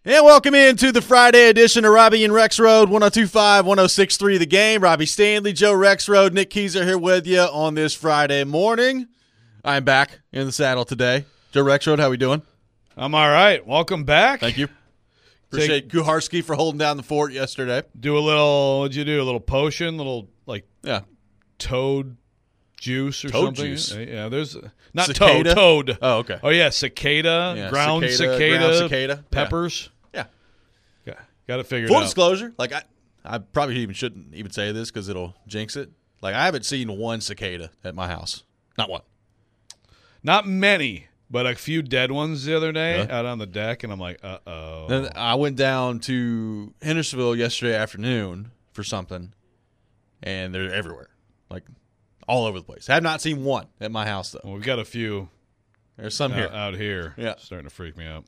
And welcome into the Friday edition of Robbie and Rex Road, 102.5, 106.3 The Game. Robbie Stanley, Joe Rexrode, Nick Keyser here with you on this Friday morning. I'm back in the saddle today. Joe Rexrode, how we doing? I'm all right. Welcome back. Thank you. Appreciate Kuharski for holding down the fort yesterday. Do a little, what'd you do? A little potion, Yeah. toad juice or Toad something? juice. Yeah, there's not Cicada? toad. Oh, okay. Oh, yeah, cicada, Yeah, ground ground cicada. peppers. Yeah. Got to figure Full it out. disclosure, I probably shouldn't even say this because it'll jinx it. I haven't seen one cicada at my house. Not one. Not many, but a few dead ones the other day Yeah. out on the deck, and I'm like, uh-oh. Then I went down to Hendersonville yesterday afternoon for something, and they're everywhere, all over the place. I have not seen one at my house, though. Well, we've got a few There's some here. out here. Yeah. Starting to freak me out.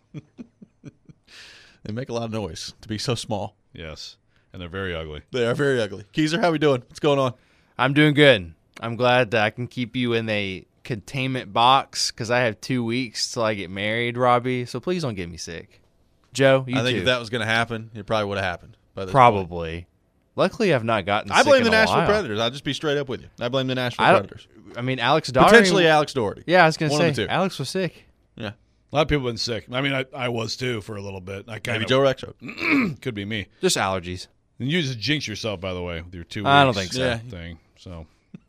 They make a lot of noise to be so small. Yes, and they're very ugly. They are very ugly. Keyser, how we doing? What's going on? I'm doing good. I'm glad that I can keep you in a containment box because I have 2 weeks till I get married, Robbie. So please don't get me sick. Joe, you I think too. if that was going to happen, it probably would have happened. By this point. Probably. Luckily, I've not gotten I sick blame in the a Nashville while. Predators. I'll just be straight up with you. I blame the Nashville I don't- Predators. I mean, Alex Doherty. Potentially Alex Doherty. Yeah, I was going to One of say, the two. Alex was sick. Yeah. A lot of people have been sick. I mean, I was too for a little bit. I kind Maybe of Joe Rexrode. could be me. Just allergies. And you just jinx yourself, by the way, with your 2 weeks. I don't think so. Yeah. Thing. So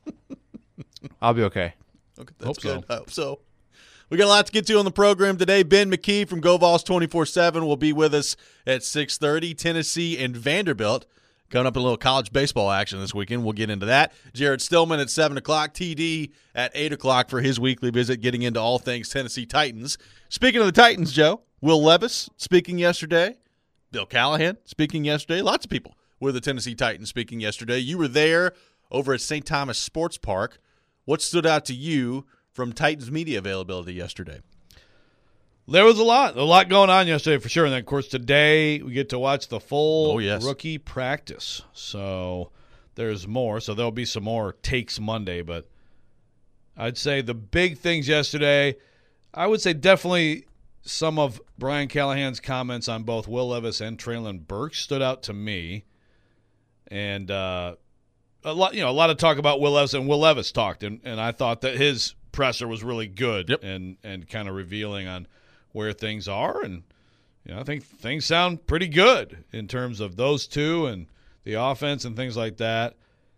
I'll be okay. Okay, that's Hope so. good. I hope so. We got a lot to get to on the program today. Ben McKee from GoVols 24/7 will be with us at 6:30. Tennessee and Vanderbilt coming up in a little college baseball action this weekend. We'll get into that. Jared Stillman at 7 o'clock. TD at 8 o'clock for his weekly visit, getting into all things Tennessee Titans. Speaking of the Titans, Joe, Will Levis speaking yesterday. Bill Callahan speaking yesterday. Lots of people were the Tennessee Titans speaking yesterday. You were there over at St. Thomas Sports Park. What stood out to you from Titans media availability yesterday? there was a lot going on yesterday for sure. And then, of course, today we get to watch the full rookie practice. So there's more. So there'll be some more takes Monday. But I'd say the big things yesterday, I would say definitely some of Brian Callahan's comments on both Will Levis and Traylon Burks stood out to me. And a lot of talk about Will Levis, and Will Levis talked, and I thought that his presser was really good. Yep. and kind of revealing on where things are, and I think things sound pretty good in terms of those two and the offense and things like that.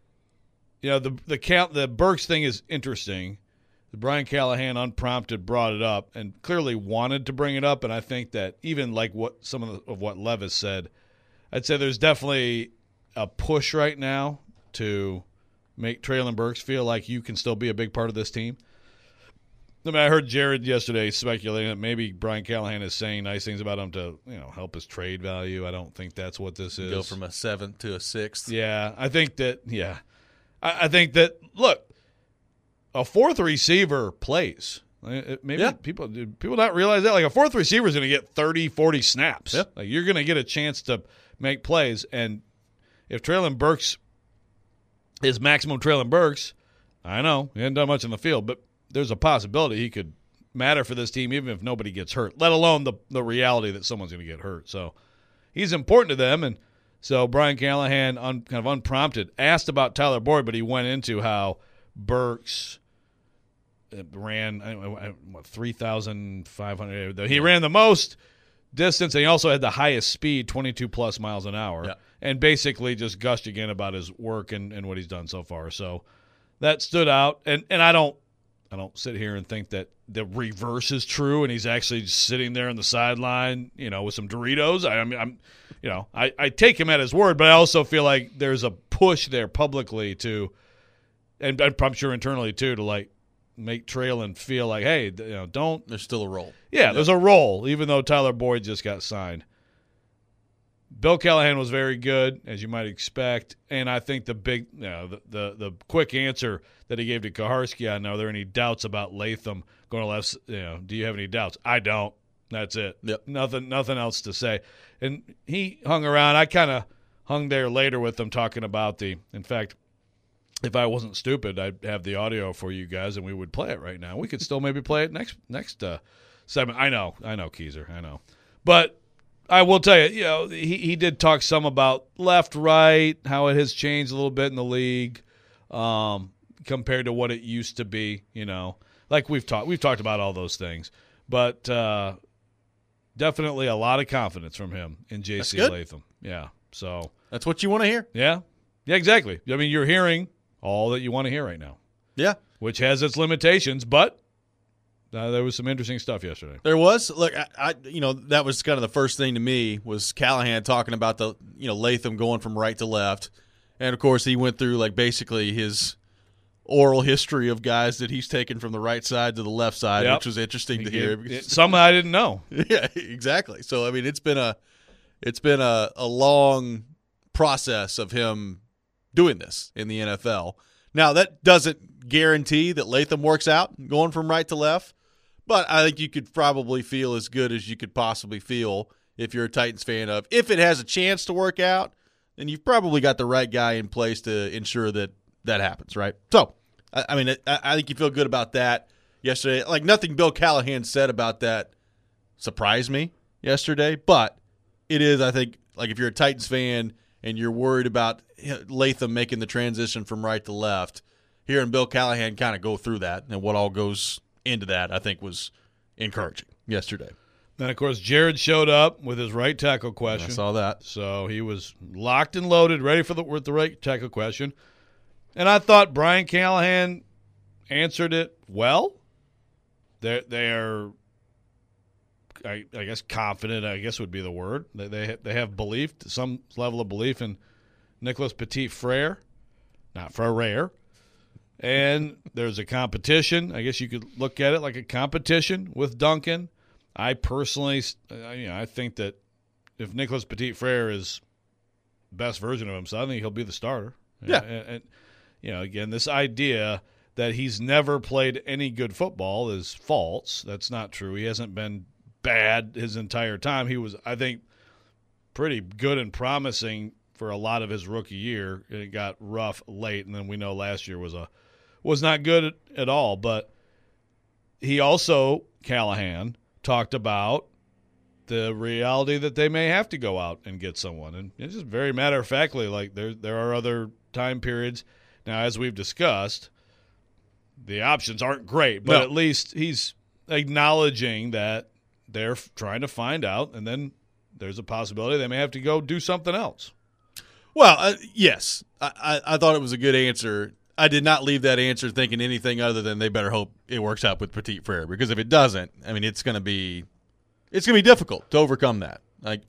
The Burks thing is interesting. Brian Callahan unprompted brought it up and clearly wanted to bring it up, and I think that even like what some of what Levis said, I'd say there's definitely a push right now to make Traylon Burks feel like you can still be a big part of this team. I mean, I heard Jared yesterday speculating that maybe Brian Callahan is saying nice things about him to, help his trade value. I don't think that's what this is. Go from a 7th to a 6th. Yeah, I think that. Yeah, I think that. Look, a fourth receiver plays. People not realize that. Like a fourth receiver is going to get 30, 40 snaps. Yeah. Like you're going to get a chance to make plays, and if Traylon Burks is maximum Traylon Burks, I know he hasn't done much in the field, but there's a possibility he could matter for this team even if nobody gets hurt, let alone the reality that someone's going to get hurt. So he's important to them. And so Brian Callahan, kind of unprompted, asked about Tyler Boyd, but he went into how Burks ran 3,500. He ran the most distance, and he also had the highest speed, 22-plus miles an hour, and basically just gushed again about his work and what he's done so far. So that stood out. And I don't sit here and think that the reverse is true, and he's actually just sitting there on the sideline, with some Doritos. I take him at his word, but I also feel like there's a push there publicly to, and I'm sure internally too, to make Traylon feel like, hey, don't. There's still a role. Yeah, there's a role, even though Tyler Boyd just got signed. Bill Callahan was very good, as you might expect, and I think the big, the quick answer that he gave to Kuharski on, are there any doubts about Latham going to left? Do you have any doubts? I don't. That's it. Yep. Nothing else to say. And he hung around. I kind of hung there later with him talking about in fact, if I wasn't stupid, I'd have the audio for you guys, and we would play it right now. We could still maybe play it next segment. I know, Keyser, I know. But I will tell you, he did talk some about left, right, how it has changed a little bit in the league compared to what it used to be. Like we've talked about all those things, but definitely a lot of confidence from him in J.C. Latham. Yeah, so that's what you want to hear. Yeah, exactly. I mean, you're hearing all that you want to hear right now. Yeah, which has its limitations, but. There was some interesting stuff yesterday. There was. Look, that was kind of the first thing to me was Callahan talking about the, Latham going from right to left. And, of course, he went through, basically his oral history of guys that he's taken from the right side to the left side, which was interesting to hear. Some I didn't know. Yeah, exactly. So, I mean, it's been a long process of him doing this in the NFL. Now, that doesn't guarantee that Latham works out going from right to left. But I think you could probably feel as good as you could possibly feel if you're a Titans fan of. If it has a chance to work out, then you've probably got the right guy in place to ensure that happens, right? So, I think you feel good about that yesterday. Nothing Bill Callahan said about that surprised me yesterday. But it is, I think, if you're a Titans fan and you're worried about Latham making the transition from right to left, hearing Bill Callahan kind of go through that and what all goes into that, I think, was encouraging yesterday. Then, of course, Jared showed up with his right tackle question. I saw that. So he was locked and loaded, ready with the right tackle question. And I thought Brian Callahan answered it well. They're I guess confident, I guess would be the word. They have belief, some level of belief in Nicholas Petit-Frere, not Frere. And there's a competition. I guess you could look at it like a competition with Duncan. I personally, I think that if Nicholas Petit-Frere is the best version of himself, I think he'll be the starter. Yeah. And again, this idea that he's never played any good football is false. That's not true. He hasn't been bad his entire time. He was, I think, pretty good and promising for a lot of his rookie year. It got rough late, and then we know last year was not good at all. But he also, Callahan, talked about the reality that they may have to go out and get someone. And it's just very matter-of-factly, there are other time periods. Now, as we've discussed, the options aren't great, but at least he's acknowledging that they're trying to find out, and then there's a possibility they may have to go do something else. Well, yes. I thought it was a good answer. I did not leave that answer thinking anything other than they better hope it works out with Petit-Frere, because if it doesn't, it's going to be difficult to overcome that.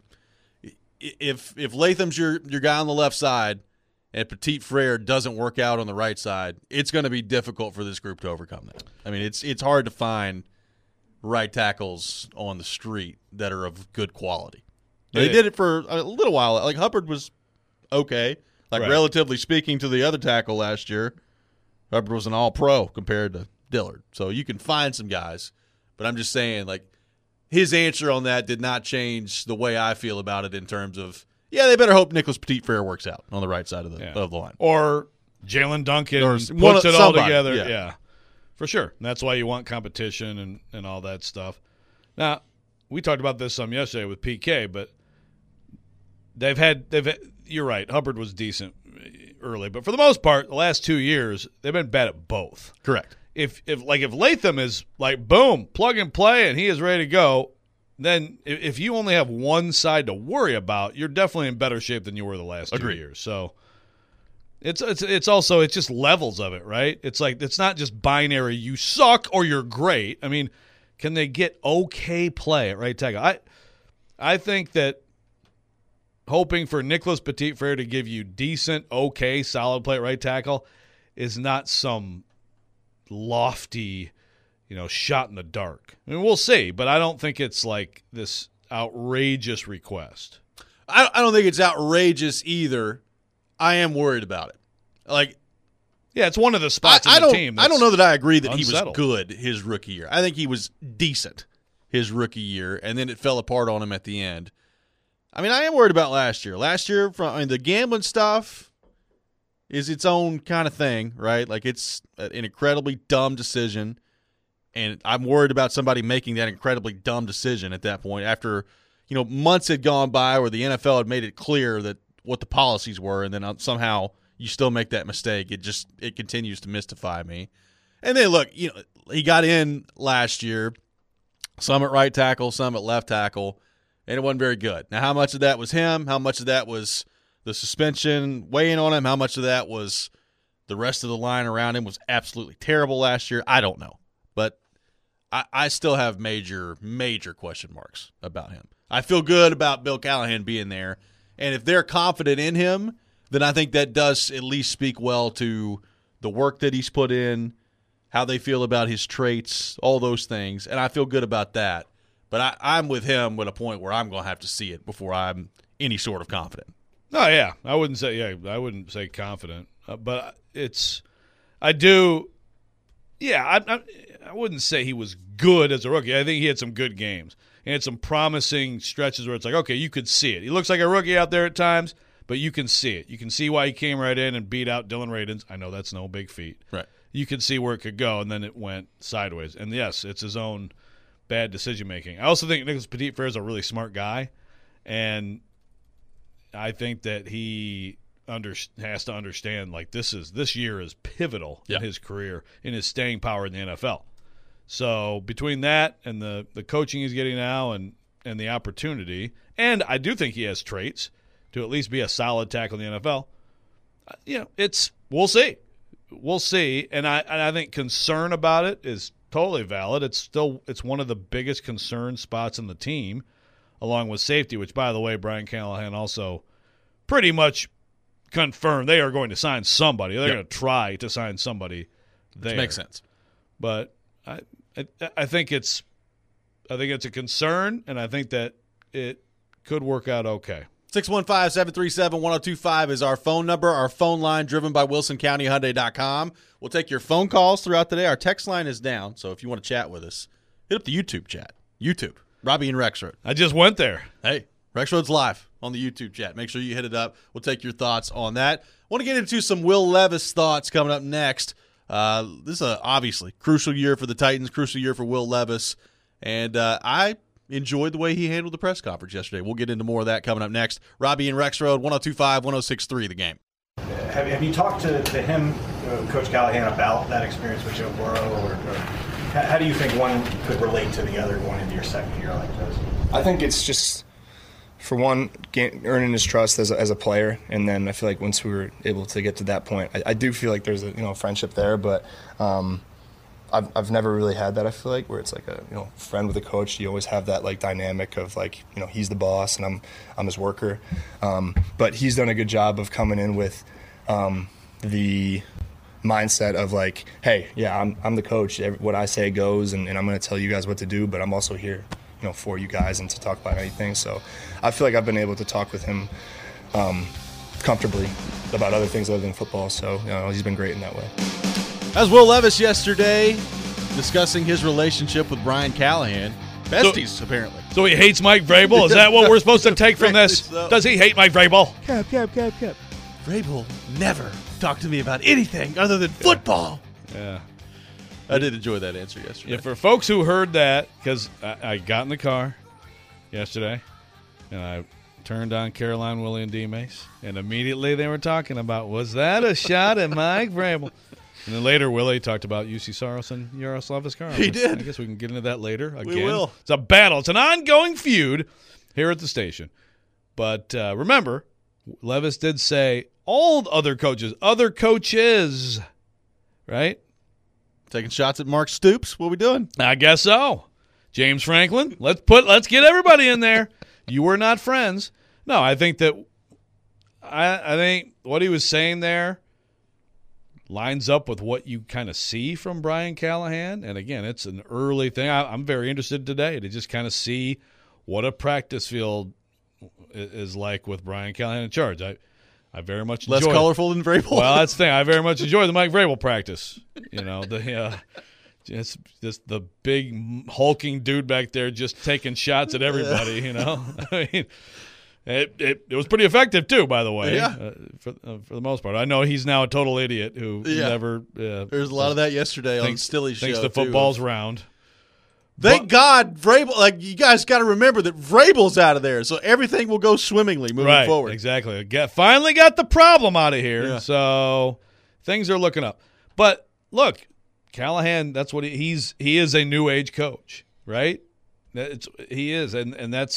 If Latham's your guy on the left side and Petit-Frere doesn't work out on the right side, it's going to be difficult for this group to overcome that. It's hard to find right tackles on the street that are of good quality. They did it for a little while. Hubbard was okay. Relatively speaking to the other tackle last year, Hubbard was an all-pro compared to Dillard. So you can find some guys. But I'm just saying, his answer on that did not change the way I feel about it in terms of, they better hope Nicholas Petit-Frere works out on the right side of the line. Or Jalen Duncan puts it all together. Yeah, for sure. And that's why you want competition and all that stuff. Now, we talked about this some yesterday with PK, but they've had you're right, Hubbard was decent early, but for the most part, the last 2 years, they've been bad at both. Correct. If Latham is boom, plug and play, and he is ready to go, then if you only have one side to worry about, you're definitely in better shape than you were the last 2 years. So it's just levels of it, right? It's not just binary. You suck or you're great. Can they get okay play at right tackle? I think that hoping for Nicholas Petit-Frere to give you decent, okay, solid play at right tackle is not some lofty, shot in the dark. We'll see, but I don't think it's this outrageous request. I don't think it's outrageous either. I am worried about it. It's one of the spots in the team. I don't know that I agree that unsettled. He was good his rookie year. I think he was decent his rookie year, and then it fell apart on him at the end. I am worried about last year. Last year, the gambling stuff is its own kind of thing, right? It's an incredibly dumb decision, and I'm worried about somebody making that incredibly dumb decision at that point after, months had gone by where the NFL had made it clear that what the policies were, and then somehow you still make that mistake. It continues to mystify me. And then look, he got in last year, some at right tackle, some at left tackle, and it wasn't very good. Now, how much of that was him? How much of that was the suspension weighing on him? How much of that was the rest of the line around him was absolutely terrible last year? I don't know. But I still have major, major question marks about him. I feel good about Bill Callahan being there. And if they're confident in him, then I think that does at least speak well to the work that he's put in, how they feel about his traits, all those things. And I feel good about that. But I'm with him at a point where I'm going to have to see it before I'm any sort of confident. Oh, yeah. I wouldn't say confident. But I wouldn't say he was good as a rookie. I think he had some good games. And had some promising stretches where it's like, okay, you could see it. He looks like a rookie out there at times, but you can see it. You can see why he came right in and beat out Dylan Radins. I know that's no big feat. Right. You could see where it could go, and then it went sideways. And, yes, it's his own bad decision-making. I also think Nicholas Petit-Frere is a really smart guy, and I think that he has to understand, like, this year is pivotal in his career, in his staying power in the NFL. So between that and the coaching he's getting now and the opportunity, and I do think he has traits to at least be a solid tackle in the NFL, we'll see. We'll see. And I think concern about it is totally valid. It's one of the biggest concern spots in the team, along with safety, which, by the way, Brian Callahan also pretty much confirmed they are going to sign somebody. They're going to try to sign somebody there. Which makes sense. But I think it's a concern, and I think that it could work out okay. 615-737-1025 is our phone number. Our phone line driven by WilsonCountyHyundai.com. We'll take your phone calls throughout the day. Our text line is down, so if you want to chat with us, hit up the YouTube chat. YouTube, Robbie and Rexroad. I just went there. Hey, Rexroad's live on the YouTube chat. Make sure you hit it up. We'll take your thoughts on that. I want to get into some Will Levis thoughts coming up next. This is obviously crucial year for the Titans, crucial year for Will Levis, and I enjoyed the way he handled the press conference yesterday. We'll get into more of that coming up next. Robbie and Rexroad, 102.5, 106.3, The Game. Have you talked to him, Coach Callahan, about that experience with Joe Burrow, or how do you think one could relate to the other going into your second year like this? I think it's just, for one, earning his trust as a player, and then I feel like once we were able to get to that point, I do feel like there's a friendship there, but I've never really had that. I feel like where it's like a friend with a coach. You always have that like dynamic of like he's the boss and I'm his worker, but he's done a good job of coming in with the mindset of like, hey, yeah, I'm the coach. What I say goes, and I'm going to tell you guys what to do, but I'm also here for you guys and to talk about anything. So I feel like I've been able to talk with him comfortably about other things other than football. So he's been great in that way. As Will Levis yesterday discussing his relationship with Brian Callahan. Besties, apparently. So he hates Mike Vrabel? Is that what we're supposed to take from this? So. Does he hate Mike Vrabel? Cap. Vrabel never talked to me about anything other than football. Yeah. I did enjoy that answer yesterday. Yeah, for folks who heard that, because I got in the car yesterday, and I turned on Caroline, Willie, and D-Mace, and immediately they were talking about, was that a shot at Mike Vrabel? And then later, Willie talked about UC Saros and Yaroslav Askarov. He did. I guess we can get into that later. Again, we will. It's a battle. It's an ongoing feud here at the station. But remember, Levis did say all other coaches, right? Taking shots at Mark Stoops. What are we doing? I guess so. James Franklin. Let's get everybody in there. You were not friends. No, I think that I think what he was saying there lines up with what you kind of see from Brian Callahan. And again, it's an early thing. I'm very interested today to just kind of see what a practice field is like with Brian Callahan in charge. I very much enjoy less colorful than Vrabel. Well, that's the thing. I very much enjoy the Mike Vrabel practice. Just the big hulking dude back there just taking shots at everybody. I mean, it was pretty effective too, by the way. Yeah. For the most part, I know he's now a total idiot who never. There's a lot of that yesterday on Stilly's show. Thinks the football's round. Thank God Vrabel. Like, you guys got to remember that Vrabel's out of there, so everything will go swimmingly moving forward. Exactly. Finally got the problem out of here, Yeah. so things are looking up. But look, Callahan, that's what he is a new age coach, right? He is, and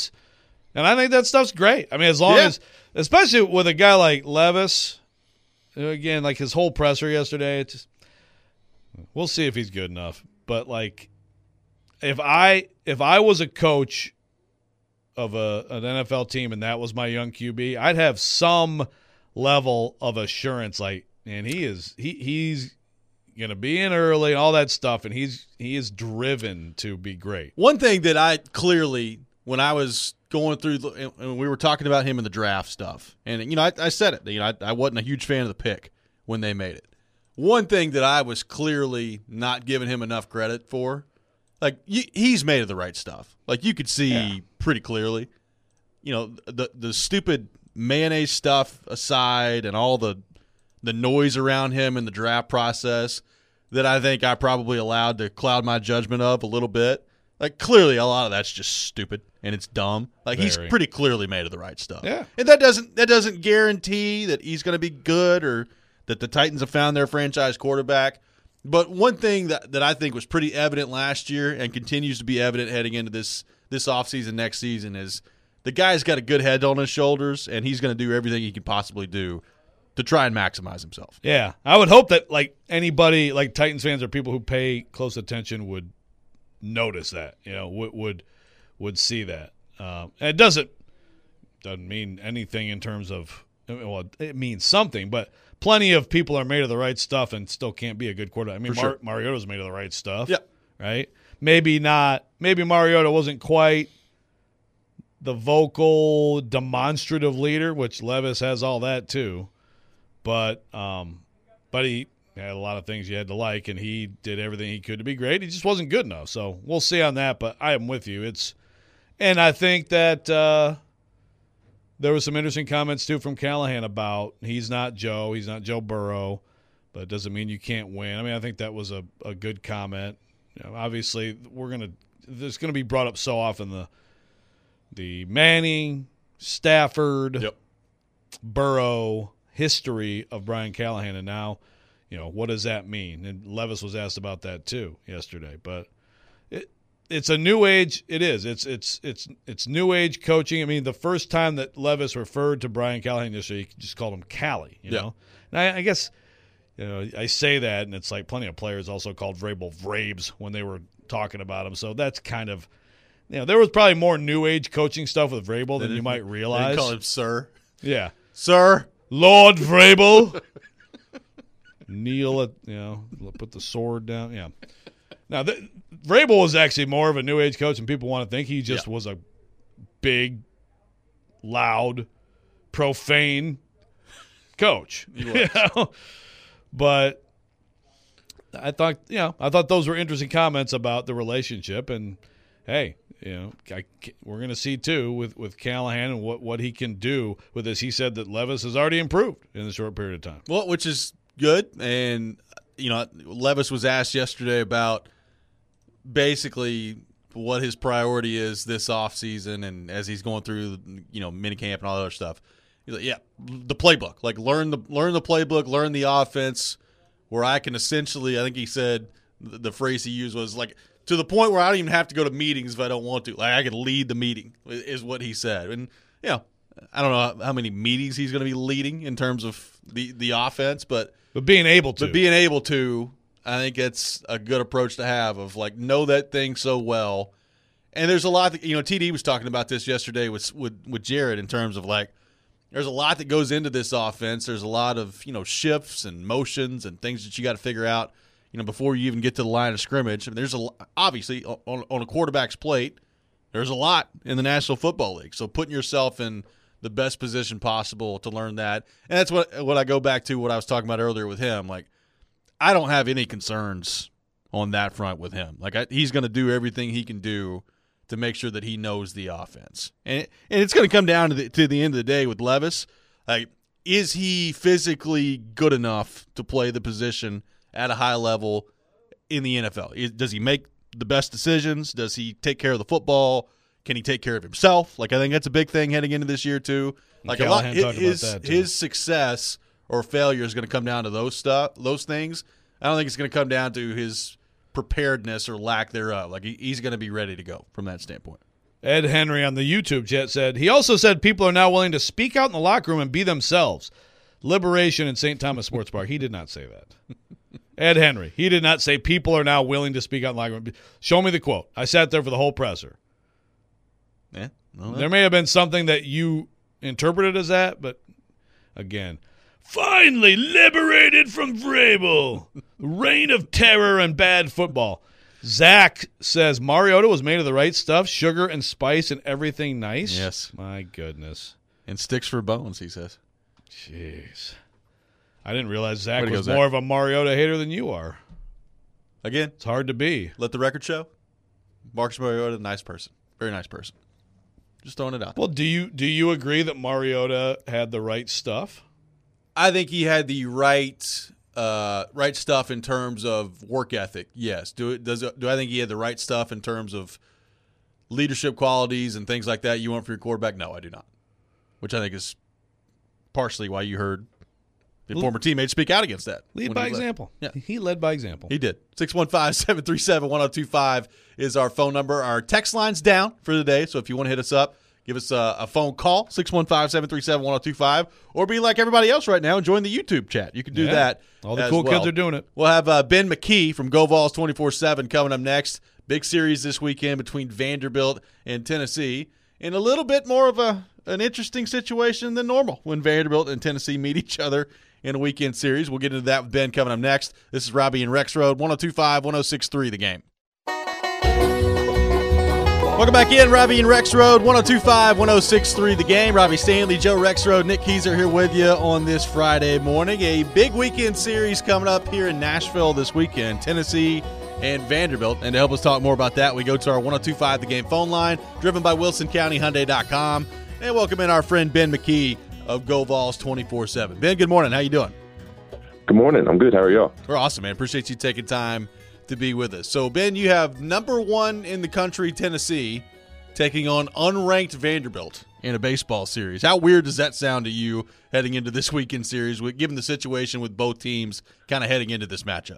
I think that stuff's great. I mean, as long as, especially with a guy like Levis, again, like his whole presser yesterday, we'll see if he's good enough. But like, if I was a coach of an NFL team and that was my young QB, I'd have some level of assurance. Like, man, he's going to be in early and all that stuff, and he is driven to be great. One thing that I clearly, when I was going through, and we were talking about him in the draft stuff, and I said it. I wasn't a huge fan of the pick when they made it. One thing that I was clearly not giving him enough credit for. Like, he's made of the right stuff. Like, you could see pretty clearly. The stupid mayonnaise stuff aside and all the noise around him in the draft process that I think I probably allowed to cloud my judgment of a little bit. Like, clearly a lot of that's just stupid and it's dumb. Like, he's pretty clearly made of the right stuff. Yeah. And that doesn't guarantee that he's going to be good or that the Titans have found their franchise quarterback. But one thing that I think was pretty evident last year and continues to be evident heading into this offseason next season is the guy's got a good head on his shoulders, and he's going to do everything he can possibly do to try and maximize himself. Yeah. I would hope that, like, anybody, like Titans fans or people who pay close attention would notice that, would see that. And it doesn't mean anything in terms of – well, it means something, but – plenty of people are made of the right stuff and still can't be a good quarterback. I mean, sure. Mariota's made of the right stuff. Yeah. Right? Maybe not. Maybe Mariota wasn't quite the vocal, demonstrative leader, which Levis has all that too. But he had a lot of things you had to like, and he did everything he could to be great. He just wasn't good enough. So we'll see on that, but I am with you. And I think that there was some interesting comments, too, from Callahan about he's not Joe Burrow, but it doesn't mean you can't win. I mean, I think that was a good comment. Obviously, there's going to be brought up so often the Manning, Stafford, Burrow history of Brian Callahan, and now, what does that mean? And Levis was asked about that, too, yesterday. But it's a new age. It is. It's new age coaching. I mean, the first time that Levis referred to Brian Callahan yesterday, he just called him Callie. You know, and I guess I say that, and it's like plenty of players also called Vrabel Vrabes when they were talking about him. So that's kind of there was probably more new age coaching stuff with Vrabel than you might realize. They call him Sir. Yeah, Sir, Lord Vrabel. Kneel at put the sword down. Yeah. Now, Vrabel was actually more of a new age coach than people want to think. He just was a big, loud, profane coach. But I thought those were interesting comments about the relationship. And hey, we're going to see too with Callahan and what he can do with this. He said that Levis has already improved in a short period of time. Well, which is good. And Levis was asked yesterday about basically what his priority is this offseason and as he's going through minicamp and all that other stuff. He's like, the playbook. Like, learn the playbook, learn the offense, where I can essentially, I think he said the phrase he used was like, to the point where I don't even have to go to meetings if I don't want to. Like, I can lead the meeting is what he said. And I don't know how many meetings he's going to be leading in terms of the offense, but being able to, I think it's a good approach to have of, like, know that thing so well. And there's a lot that, TD was talking about this yesterday with Jared in terms of, like, there's a lot that goes into this offense. There's a lot of, shifts and motions and things that you got to figure out, before you even get to the line of scrimmage. I mean, there's obviously on a quarterback's plate, there's a lot in the National Football League. So putting yourself in the best position possible to learn that. And that's what I go back to what I was talking about earlier with him. Like, I don't have any concerns on that front with him. Like, he's going to do everything he can do to make sure that he knows the offense. And it's going to come down to the end of the day with Levis. Like, is he physically good enough to play the position at a high level in the NFL? Does he make the best decisions? Does he take care of the football? Can he take care of himself? Like, I think that's a big thing heading into this year too. Like, Callahan talked about that, too. His success or failure is going to come down to those things. I don't think it's going to come down to his preparedness or lack thereof. Like, he's going to be ready to go from that standpoint. Ed Henry on the YouTube chat said, he also said people are now willing to speak out in the locker room and be themselves. Liberation in St. Thomas Sports Park. He did not say that. Ed Henry. He did not say people are now willing to speak out in the locker room. Show me the quote. I sat there for the whole presser. Yeah. Well, there may have been something that you interpreted as that, but again, finally liberated from Vrabel. Reign of terror and bad football. Zach says Mariota was made of the right stuff, sugar and spice and everything nice. Yes. My goodness. And sticks for bones, he says. Jeez. I didn't realize Zach Way to was go, more Zach. of a Mariota hater than you are. Again, It's hard to be. let the record show. Marcus Mariota, nice person. Very nice person. Just throwing it out there. Well, do you agree that Mariota had the right stuff? I think he had the right stuff in terms of work ethic. Yes. Do I think he had the right stuff in terms of leadership qualities and things like that you want for your quarterback? No, I do not. Which I think is partially why you heard the former teammates speak out against that. Lead when by he left. example. Yeah. He led by example. He did. 615-737-1025 is our phone number. Our text line's down for the day, so if you want to hit us up, give us a phone call, 615-737-1025, or be like everybody else right now and join the YouTube chat. You can do that. All the as cool well. kids are doing it. We'll have Ben McKee from GoVols 24/7 coming up next. Big series this weekend between Vanderbilt and Tennessee. In a little bit more of an interesting situation than normal when Vanderbilt and Tennessee meet each other in a weekend series. We'll get into that with Ben coming up next. This is Robbie and Rex Road, 102.5, 106.3 The Game. Welcome back in, Robbie and Rex Road, 102.5, 106.3 The Game. Robbie Stanley, Joe Rex Road, Nick Keyser here with you on this Friday morning. A big weekend series coming up here in Nashville this weekend, Tennessee and Vanderbilt. And to help us talk more about that, we go to our 102.5 The Game phone line, driven by WilsonCountyHyundai.com. And welcome in our friend Ben McKee of GoVols 24/7. Ben, good morning. How you doing? Good morning. I'm good. How are y'all? We're awesome, man. Appreciate you taking time to be with us. So, Ben, you have number one in the country, Tennessee, taking on unranked Vanderbilt in a baseball series. How weird does that sound to you heading into this weekend series, given the situation with both teams kind of heading into this matchup?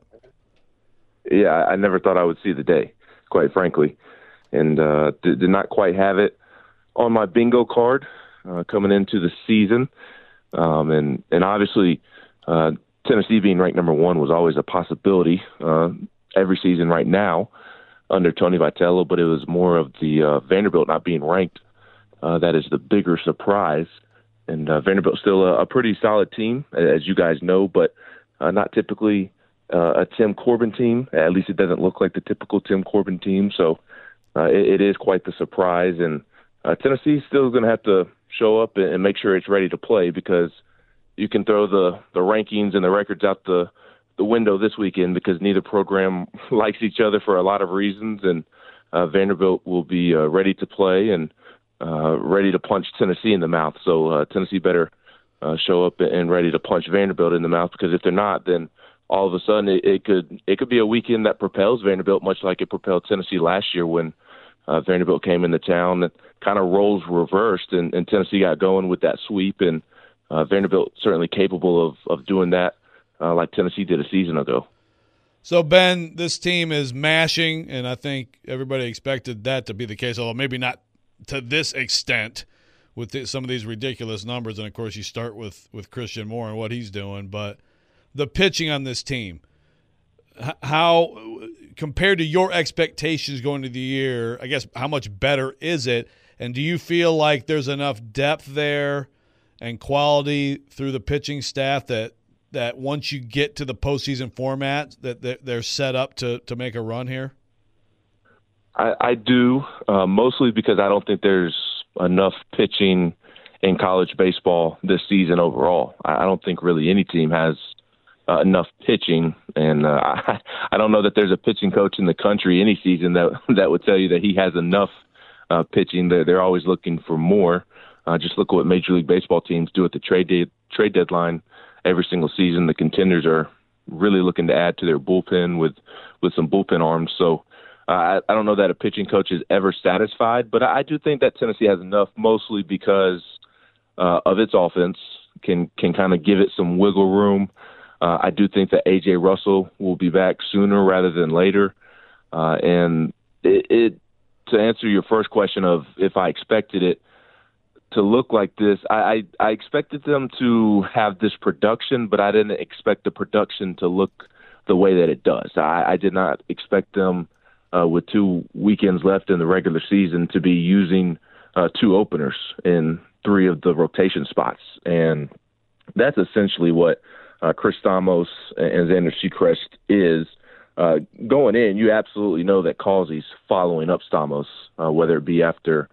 Yeah, I never thought I would see the day, quite frankly, and did not quite have it on my bingo card coming into the season. And obviously, Tennessee being ranked number one was always a possibility every season right now under Tony Vitello, but it was more of the Vanderbilt not being ranked that is the bigger surprise. And Vanderbilt's still a pretty solid team, as you guys know, but not typically a Tim Corbin team. At least it doesn't look like the typical Tim Corbin team. So it is quite the surprise. And Tennessee's still going to have to show up and make sure it's ready to play, because you can throw the rankings and the records out the window this weekend because neither program likes each other for a lot of reasons. And Vanderbilt will be ready to play and ready to punch Tennessee in the mouth. So Tennessee better show up and ready to punch Vanderbilt in the mouth, because if they're not, then all of a sudden it could be a weekend that propels Vanderbilt, much like it propelled Tennessee last year when Vanderbilt came into town. And kind of roles reversed, and Tennessee got going with that sweep, and Vanderbilt certainly capable of doing that like Tennessee did a season ago. So, Ben, this team is mashing, and I think everybody expected that to be the case, although maybe not to this extent with some of these ridiculous numbers. And, of course, you start with Christian Moore and what he's doing. But the pitching on this team, how compared to your expectations going into the year, I guess how much better is it? And do you feel like there's enough depth there and quality through the pitching staff that once you get to the postseason format that they're set up to make a run here? I do, mostly because I don't think there's enough pitching in college baseball this season overall. I don't think really any team has enough pitching, and I don't know that there's a pitching coach in the country any season that would tell you that he has enough pitching. They're always looking for more. Just look at what Major League Baseball teams do at the trade deadline every single season. The contenders are really looking to add to their bullpen with some bullpen arms. So I don't know that a pitching coach is ever satisfied, but I do think that Tennessee has enough, mostly because of its offense, can kind of give it some wiggle room. I do think that A.J. Russell will be back sooner rather than later. And to answer your first question of if I expected it to look like this, I expected them to have this production, but I didn't expect the production to look the way that it does. I did not expect them, with 2 weekends left in the regular season, to be using 2 openers in 3 of the rotation spots. And that's essentially what Chris Stamos and Xander Sechrest is. Going in, you absolutely know that Causey's following up Stamos, whether it be after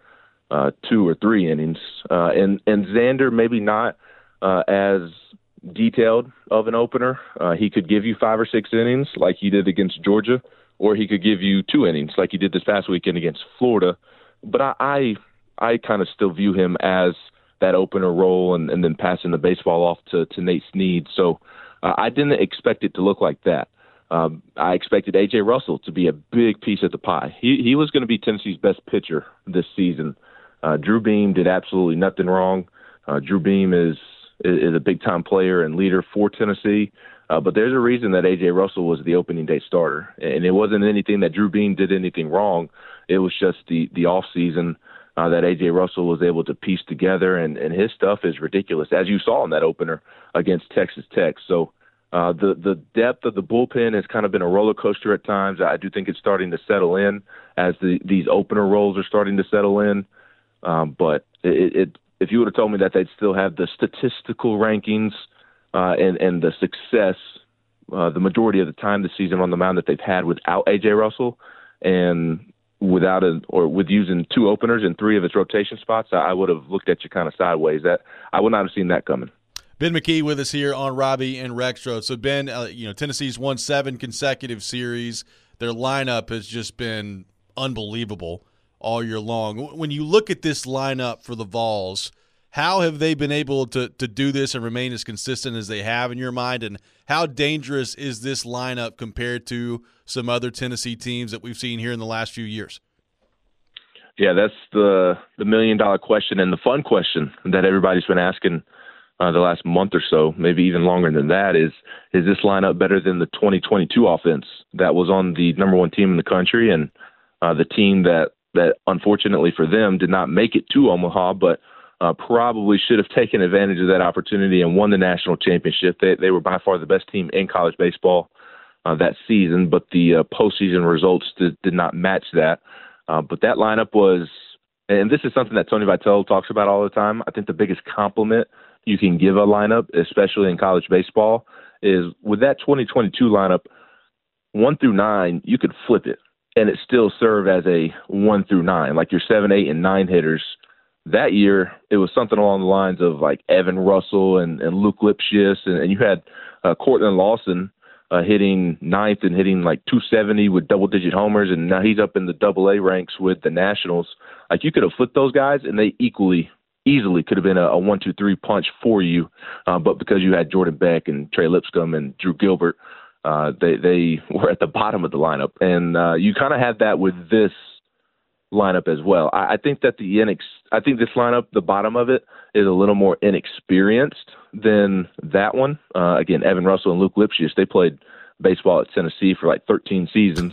2 or 3 innings. And Xander, maybe not as detailed of an opener. He could give you 5 or 6 innings like he did against Georgia, or he could give you 2 innings like he did this past weekend against Florida. But I kind of still view him as that opener role and then passing the baseball off to Nate Snead. So I didn't expect it to look like that. I expected A.J. Russell to be a big piece of the pie. He was going to be Tennessee's best pitcher this season. Drew Beam did absolutely nothing wrong. Drew Beam is a big-time player and leader for Tennessee. But there's a reason that A.J. Russell was the opening day starter. And it wasn't anything that Drew Beam did anything wrong. It was just the off-season that A.J. Russell was able to piece together. And his stuff is ridiculous, as you saw in that opener against Texas Tech. So the depth of the bullpen has kind of been a roller coaster at times. I do think it's starting to settle in as these opener roles are starting to settle in. But if you would have told me that they'd still have the statistical rankings and the success the majority of the time this season on the mound that they've had without A.J. Russell and with using 2 openers in 3 of its rotation spots, I would have looked at you kind of sideways. That I would not have seen that coming. Ben McKee with us here on Robbie and Rextro. So, Ben, Tennessee's won 7 consecutive series. Their lineup has just been unbelievable all year long. When you look at this lineup for the Vols, how have they been able to do this and remain as consistent as they have in your mind? And how dangerous is this lineup compared to some other Tennessee teams that we've seen here in the last few years? Yeah, that's the million-dollar question and the fun question that everybody's been asking the last month or so, maybe even longer than that, is this lineup better than the 2022 offense that was on the number 1 team in the country and the team that unfortunately for them did not make it to Omaha, but probably should have taken advantage of that opportunity and won the national championship. They were by far the best team in college baseball that season, but the postseason results did not match that. But that lineup was, and this is something that Tony Vitello talks about all the time, I think the biggest compliment you can give a lineup, especially in college baseball, is with that 2022 lineup, 1 through 9, you could flip it, and it still serve as a 1 through 9, like your 7, 8, and 9 hitters. That year, it was something along the lines of like Evan Russell and Luke Lipschitz, and you had Cortland Lawson hitting 9th and hitting like 270 with double-digit homers, and now he's up in the AA ranks with the Nationals. Like, you could have flipped those guys, and they easily could have been a 1-2-3 punch for you, but because you had Jordan Beck and Trey Lipscomb and Drew Gilbert, they were at the bottom of the lineup, and you kind of had that with this lineup as well. I think that I think this lineup, the bottom of it, is a little more inexperienced than that one. Again, Evan Russell and Luke Lipschitz, they played baseball at Tennessee for like 13 seasons,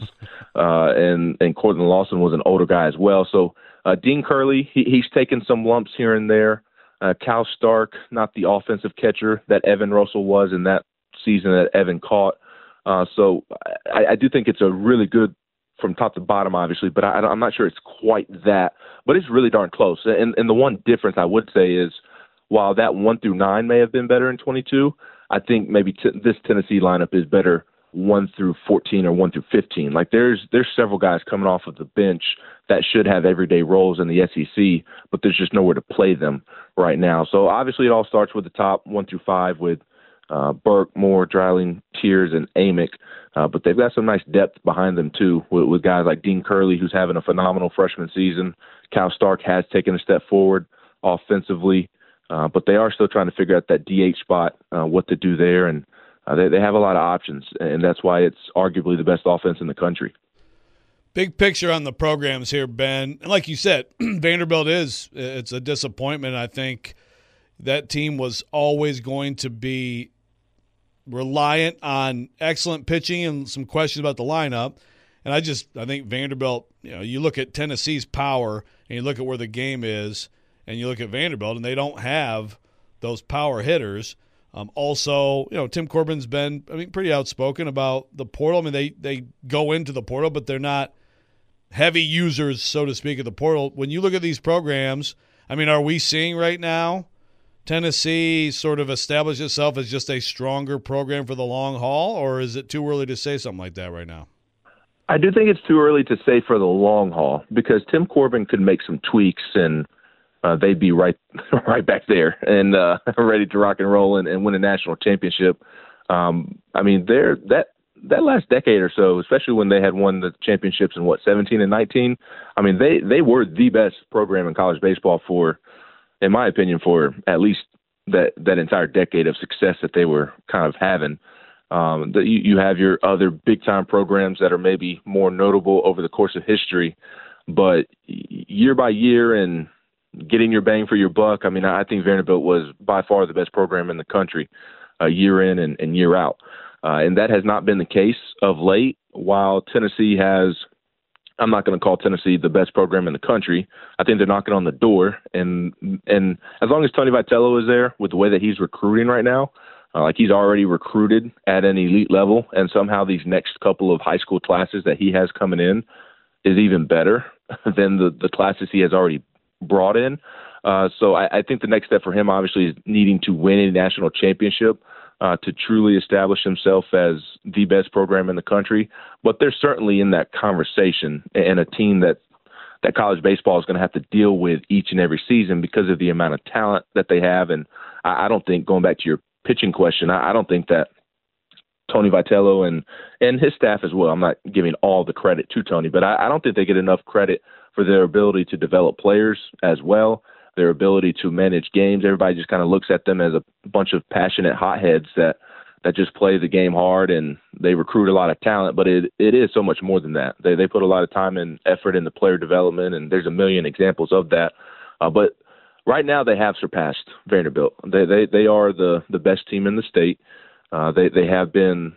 and Cortland Lawson was an older guy as well. So Dean Curley, he's taken some lumps here and there. Cal Stark, not the offensive catcher that Evan Russell was in that season that Evan caught. So I do think it's a really good from top to bottom, obviously, but I'm not sure it's quite that. But it's really darn close. And the one difference I would say is, while that 1 through 9 may have been better in 22, I think maybe this Tennessee lineup is better 1 through 14 or 1 through 15. Like, there's several guys coming off of the bench that should have everyday roles in the SEC, but there's just nowhere to play them right now. So obviously it all starts with the top 1 through 5 with Burke, Moore, Dreiling, Tiers, and Amick. But they've got some nice depth behind them, too, with guys like Dean Curley, who's having a phenomenal freshman season. Cal Stark has taken a step forward offensively, but they are still trying to figure out that DH spot, what to do there. And they have a lot of options, and that's why it's arguably the best offense in the country. Big picture on the programs here, Ben. And like you said, Vanderbilt it's a disappointment. I think that team was always going to be reliant on excellent pitching and some questions about the lineup. And I think Vanderbilt, you look at Tennessee's power and you look at where the game is and you look at Vanderbilt and they don't have those power hitters. Also, Tim Corbin's been, pretty outspoken about the portal. They go into the portal, but they're not heavy users, so to speak, of the portal. When you look at these programs, are we seeing right now Tennessee sort of establish itself as just a stronger program for the long haul, or is it too early to say something like that right now? I do think it's too early to say for the long haul because Tim Corbin could make some tweaks and they'd be right back there and ready to rock and roll and win a national championship. That last decade or so, especially when they had won the championships in 17 and 19, they were the best program in college baseball for, in my opinion, for at least that entire decade of success that they were kind of having. You have your other big-time programs that are maybe more notable over the course of history, but year by year and getting your bang for your buck, I think Vanderbilt was by far the best program in the country year in and year out. And that has not been the case of late. While Tennessee has, I'm not going to call Tennessee the best program in the country. I think they're knocking on the door. And as long as Tony Vitello is there with the way that he's recruiting right now, he's already recruited at an elite level, and somehow these next couple of high school classes that he has coming in is even better than the classes he has already brought in. So I think the next step for him obviously is needing to win a national championship to truly establish himself as the best program in the country. But they're certainly in that conversation, and a team that college baseball is going to have to deal with each and every season because of the amount of talent that they have. And I don't think, going back to your pitching question, I don't think that Tony Vitello and his staff as well, I'm not giving all the credit to Tony, but I don't think they get enough credit for their ability to develop players as well, their ability to manage games. Everybody just kind of looks at them as a bunch of passionate hotheads that just play the game hard and they recruit a lot of talent, but it is so much more than that. They put a lot of time and effort into player development, and there's a million examples of that. But right now they have surpassed Vanderbilt. They are the best team in the state. They have been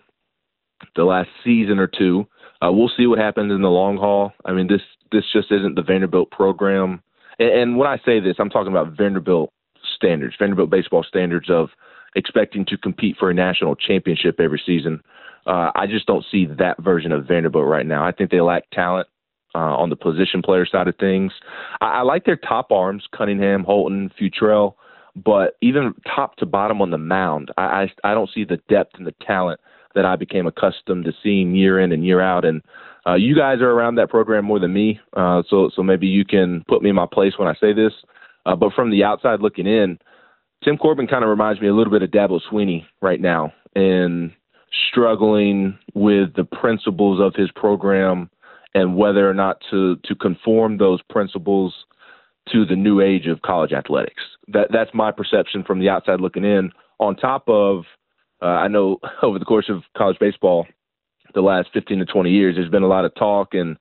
the last season or two. We'll see what happens in the long haul. This just isn't the Vanderbilt program. And when I say this, I'm talking about Vanderbilt standards, Vanderbilt baseball standards of expecting to compete for a national championship every season. I just don't see that version of Vanderbilt right now. I think they lack talent on the position player side of things. I like their top arms, Cunningham, Holton, Futrell, but even top to bottom on the mound, I don't see the depth and the talent that I became accustomed to seeing year in and year out. And you guys are around that program more than me, so maybe you can put me in my place when I say this. But from the outside looking in, Tim Corbin kind of reminds me a little bit of Dabo Swinney right now, and struggling with the principles of his program and whether or not to conform those principles to the new age of college athletics. That's my perception from the outside looking in. On top of, I know over the course of college baseball, the last 15 to 20 years, there's been a lot of talk and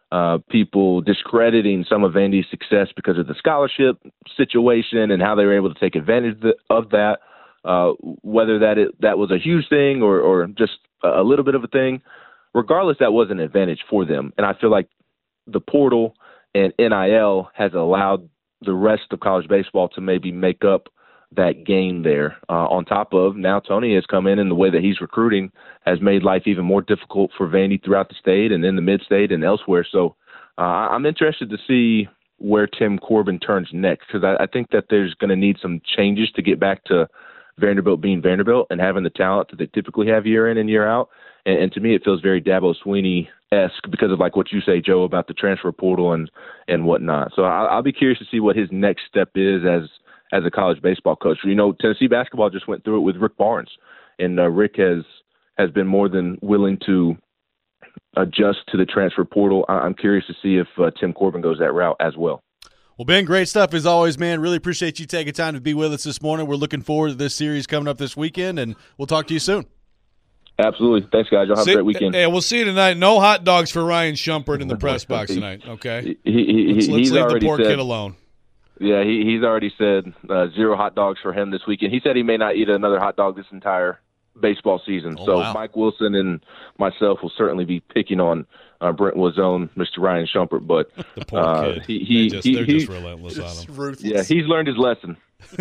people discrediting some of Vandy's success because of the scholarship situation and how they were able to take advantage of that, whether that was a huge thing or just a little bit of a thing. Regardless, that was an advantage for them. And I feel like the portal and NIL has allowed the rest of college baseball to maybe make up that game there. On top of, now Tony has come in, and the way that he's recruiting has made life even more difficult for Vandy throughout the state and in the mid-state and elsewhere. So I'm interested to see where Tim Corbin turns next, because I think that there's going to need some changes to get back to Vanderbilt being Vanderbilt and having the talent that they typically have year in and year out. And to me, it feels very Dabo Swinney-esque because of like what you say, Joe, about the transfer portal and whatnot. So I'll be curious to see what his next step is as a college baseball coach. Tennessee basketball just went through it with Rick Barnes, and Rick has been more than willing to adjust to the transfer portal. I'm curious to see if Tim Corbin goes that route as well. Well, Ben, great stuff as always, man. Really appreciate you taking time to be with us this morning. We're looking forward to this series coming up this weekend, and we'll talk to you soon. Absolutely. Thanks, guys. Y'all have a great weekend. Hey, we'll see you tonight. No hot dogs for Ryan Shumpert in the press box tonight, okay? Let's He's leave the poor said, kid alone. Yeah, he's already said 0 hot dogs for him this weekend. He said he may not eat another hot dog this entire baseball season. Oh, so wow. Mike Wilson and myself will certainly be picking on Brentwood's own Mr. Ryan Shumpert. But The poor kid. They're just relentless on him. Ruthless. yeah, he's learned his lesson.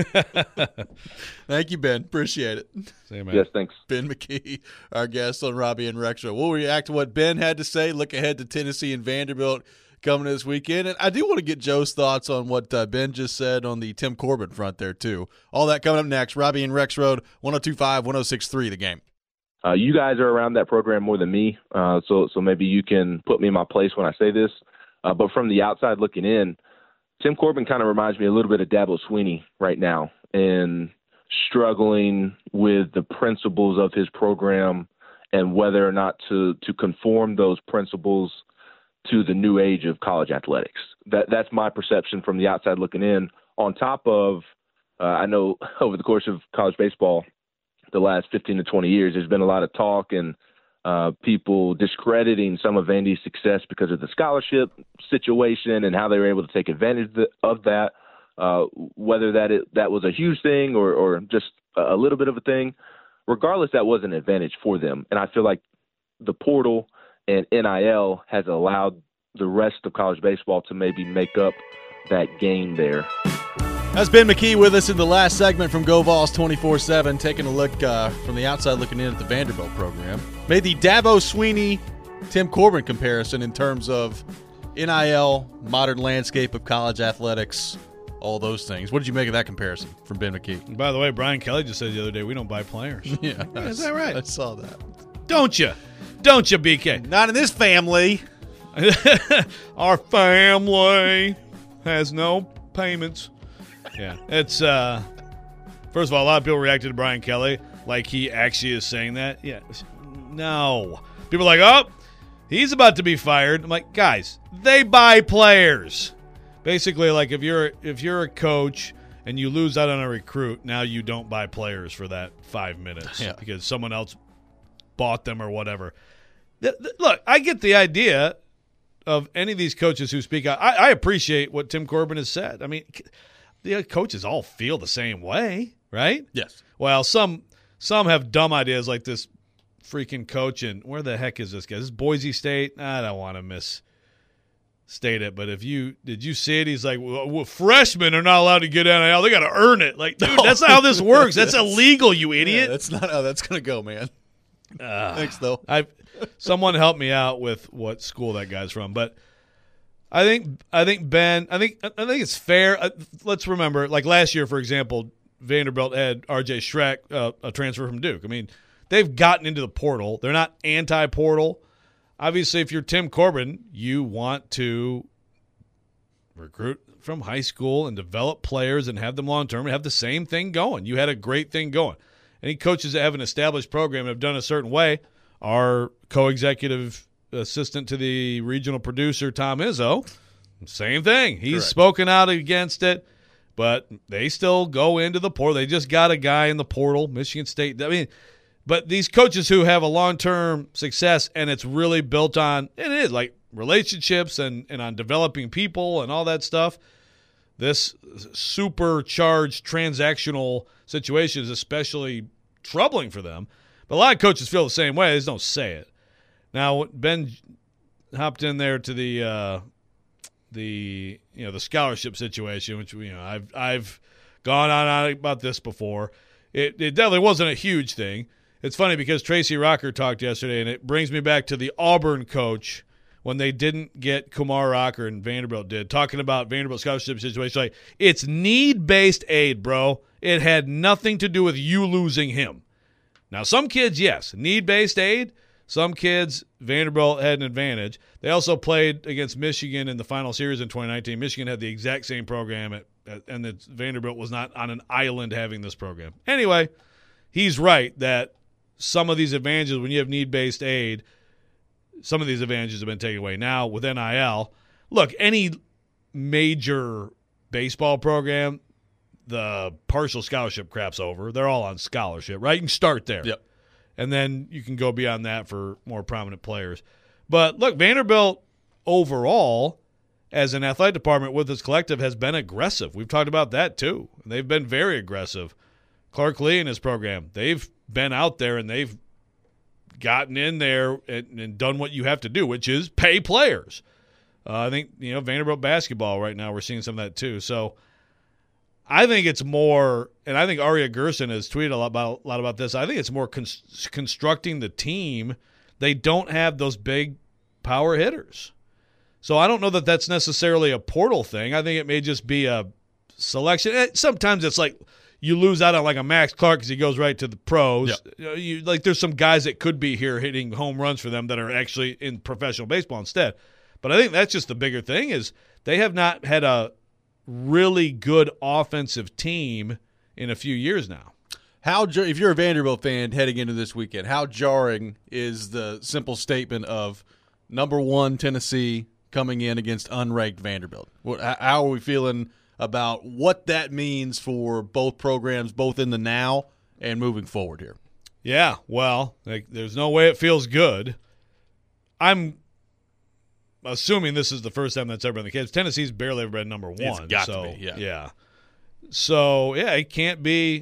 Thank you, Ben. Appreciate it. See you, man. Yes, thanks. Ben McKee, our guest on Robbie and Rex Show. We'll react to what Ben had to say, look ahead to Tennessee and Vanderbilt coming this weekend. And I do want to get Joe's thoughts on what Ben just said on the Tim Corbin front there, too. All that coming up next. Robbie and Rex Road, 102.5, 106.3, The Game. You guys are around that program more than me, so maybe you can put me in my place when I say this. But from the outside looking in, Tim Corbin kind of reminds me a little bit of Dabo Swinney right now, and struggling with the principles of his program and whether or not to conform those principles to the new age of college athletics. That's my perception from the outside looking in. On top of, I know over the course of college baseball, the last 15 to 20 years, there's been a lot of talk and people discrediting some of Vandy's success because of the scholarship situation and how they were able to take advantage of that. Whether that was a huge thing or just a little bit of a thing, regardless, that was an advantage for them. And I feel like the portal and NIL has allowed the rest of college baseball to maybe make up that game there. That's Ben McKee with us in the last segment from Go Vols 24/7, taking a look from the outside looking in at the Vanderbilt program. Made the Dabo Swinney Tim Corbin comparison in terms of NIL, modern landscape of college athletics, all those things. What did you make of that comparison from Ben McKee? And by the way, Brian Kelly just said the other day, we don't buy players. Yeah, Is that right? I saw that. Don't you? Don't you, BK? Not in this family. Our family has no payments. Yeah, it's first of all, a lot of people reacted to Brian Kelly like he actually is saying that. Yeah, no. People are like, oh, he's about to be fired. I'm like, guys, they buy players. Basically, like if you're a coach and you lose out on a recruit, now you don't buy players for that 5 minutes because someone else bought them or whatever. Look, I get the idea of any of these coaches who speak out. I appreciate what Tim Corbin has said. I mean, the coaches all feel the same way, right? Yes. Well, some have dumb ideas like this freaking coach in, where the heck is this guy? This is Boise State? I don't want to misstate it, but did you see it? He's like, well, freshmen are not allowed to get NIL. They got to earn it. Like, dude, that's not how this works. That's illegal, you idiot. Yeah, that's not how that's going to go, man. Thanks, though. Someone help me out with what school that guy's from, but I think it's fair. Let's remember, like last year, for example, Vanderbilt had R.J. Schreck, a transfer from Duke. I mean, they've gotten into the portal. They're not anti-portal. Obviously, if you're Tim Corbin, you want to recruit from high school and develop players and have them long-term and have the same thing going. You had a great thing going. Any coaches that have an established program and have done a certain way are co-executive assistant to the regional producer, Tom Izzo. Same thing. He's Correct. spoken out against it, but they still go into the portal. They just got a guy in the portal, Michigan State. I mean, but these coaches who have a long-term success and it's really built on, and it is like relationships and on developing people and all that stuff, this supercharged transactional situation is especially troubling for them. But a lot of coaches feel the same way. They just don't say it. Now, Ben hopped in there to the scholarship situation, which I've gone on about this before. It definitely wasn't a huge thing. It's funny because Tracy Rocker talked yesterday, and it brings me back to the Auburn coach when they didn't get Kumar Rocker and Vanderbilt did, talking about Vanderbilt scholarship situation. Like, it's need-based aid, bro. It had nothing to do with you losing him. Now, some kids, yes, need-based aid. Some kids, Vanderbilt had an advantage. They also played against Michigan in the final series in 2019. Michigan had the exact same program, and Vanderbilt was not on an island having this program. Anyway, he's right that some of these advantages, when you have need-based aid, some of these advantages have been taken away. Now, with NIL, look, any major baseball program, the partial scholarship crap's over. They're all on scholarship, right? You can start there. Yep. And then you can go beyond that for more prominent players. But, look, Vanderbilt overall, as an athletic department with this collective, has been aggressive. We've talked about that too. They've been very aggressive. Clark Lee and his program, they've been out there and they've gotten in there and done what you have to do, which is pay players. I think, Vanderbilt basketball right now, we're seeing some of that too. So I think it's more, and I think Aria Gerson has tweeted a lot about this, I think it's more constructing the team. They don't have those big power hitters. So I don't know that that's necessarily a portal thing. I think it may just be a selection. Sometimes it's like you lose out on like a Max Clark because he goes right to the pros. Yep. There's some guys that could be here hitting home runs for them that are actually in professional baseball instead. But I think that's just the bigger thing is they have not had a really good offensive team in a few years now. If you're a Vanderbilt fan heading into this weekend, how jarring is the simple statement of number 1 Tennessee coming in against unranked Vanderbilt? How are we feeling about what that means for both programs, both in the now and moving forward here? Yeah, well, there's no way it feels good. I'm assuming this is the first time that's ever been the case. Tennessee's barely ever been number 1. It's got to be, yeah. So, yeah, it can't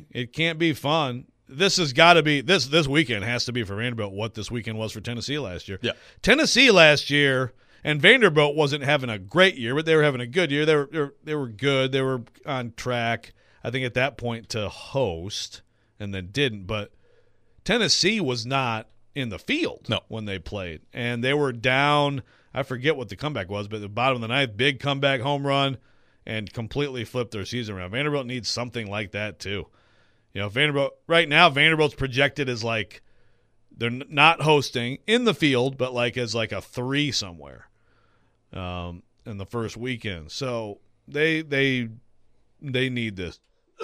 be fun. This has got to be this weekend has to be for Vanderbilt what this weekend was for Tennessee last year. Yeah. Tennessee last year, and Vanderbilt wasn't having a great year, but they were having a good year. They were good. They were on track, I think, at that point to host, and then didn't. But Tennessee was not in the field when they played, and they were down. I forget what the comeback was, but at the bottom of the ninth, big comeback home run, and completely flipped their season around. Vanderbilt needs something like that too. Vanderbilt right now, Vanderbilt's projected as like they're not hosting in the field, but like as like a 3 somewhere in the first weekend. So they need this.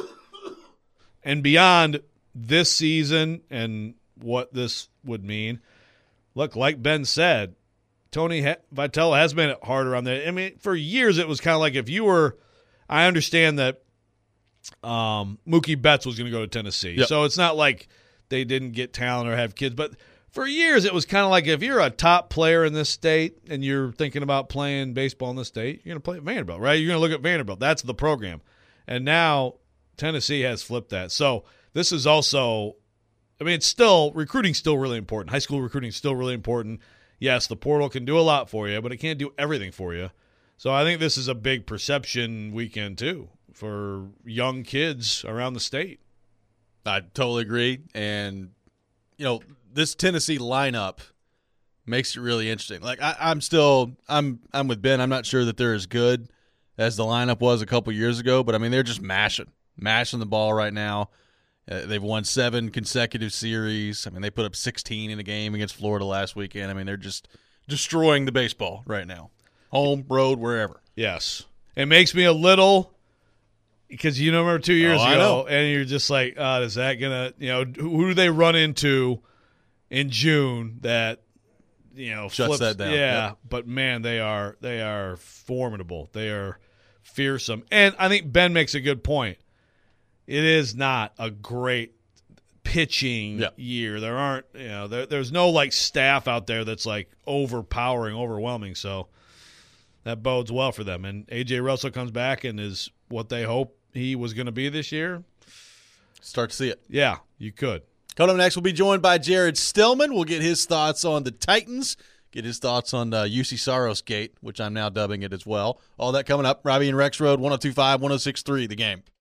And beyond this season and what this would mean, look, like Ben said, Tony Vitello has made it harder on that. I mean, for years it was kind of like if you were – I understand that Mookie Betts was going to go to Tennessee. Yep. So it's not like they didn't get talent or have kids. But for years it was kind of like if you're a top player in this state and you're thinking about playing baseball in this state, you're going to play at Vanderbilt, right? You're going to look at Vanderbilt. That's the program. And now Tennessee has flipped that. So this is also – I mean, it's still – recruiting's still really important. High school recruiting's still really important. Yes, the portal can do a lot for you, but it can't do everything for you. So I think this is a big perception weekend, too, for young kids around the state. I totally agree. And, this Tennessee lineup makes it really interesting. Like, I'm with Ben. I'm not sure that they're as good as the lineup was a couple years ago, but, I mean, they're just mashing the ball right now. They've won 7 consecutive series. I mean, they put up 16 in a game against Florida last weekend. I mean, they're just destroying the baseball right now. Home, road, wherever. Yes. It makes me a little – because you remember 2 years ago, and you're just like, is that going to – who do they run into in June that, shuts flips, that down? Yeah, yep. But, man, they are formidable. They are fearsome. And I think Ben makes a good point. It is not a great pitching year. There aren't, there's no like staff out there that's like overwhelming. So that bodes well for them. And A.J. Russell comes back and is what they hope he was going to be this year. Start to see it. Yeah, you could. Coming up next, we'll be joined by Jared Stillman. We'll get his thoughts on the Titans, get his thoughts on UC Saros Gate, which I'm now dubbing it as well. All that coming up. Robbie and Rex Road, 102.5, 106.3, The Game.